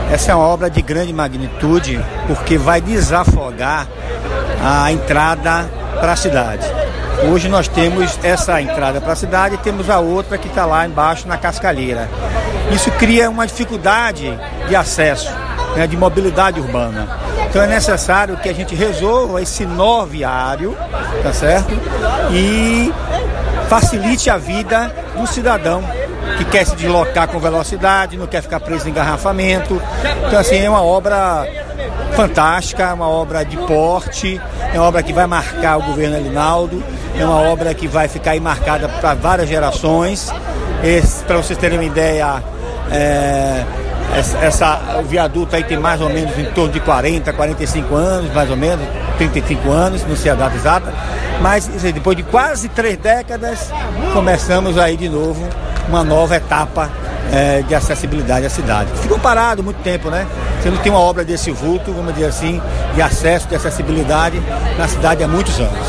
Essa é uma obra de grande magnitude, porque vai desafogar a entrada para a cidade. Hoje nós temos essa entrada para a cidade e temos a outra que está lá embaixo na Cascalheira. Isso cria uma dificuldade de acesso, né, de mobilidade urbana. Então é necessário que a gente resolva esse nó viário, tá certo? E facilite a vida do cidadão que quer se deslocar com velocidade, não quer ficar preso em engarrafamento. Então, assim, é uma obra fantástica, uma obra de porte, é uma obra que vai marcar o governo Elinaldo, é uma obra que vai ficar aí marcada para várias gerações. Para vocês terem uma ideia, o viaduto aí tem mais ou menos em torno de 40, 45 anos, mais ou menos, 35 anos, não sei a data exata, mas depois de quase 3 décadas, começamos aí de novo uma nova etapa de acessibilidade à cidade. Ficou parado muito tempo, né? Você não tem uma obra desse vulto, vamos dizer assim, de acesso, de acessibilidade na cidade há muitos anos.